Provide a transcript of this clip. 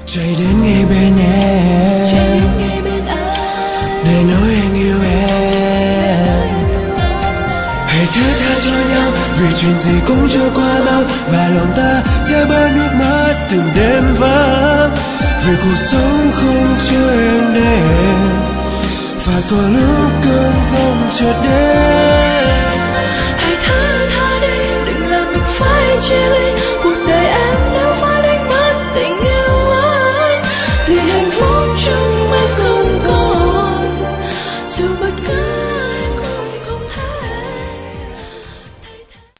chạy đến ngay bên em để nói anh yêu em. Hãy thứ tha cho nhau vì chuyện gì cũng chưa qua bao, và lòng ta đã bao nước mắt từng đêm vắng. Vì cuộc sống không cho em để và có lúc cơn phong chợt đến.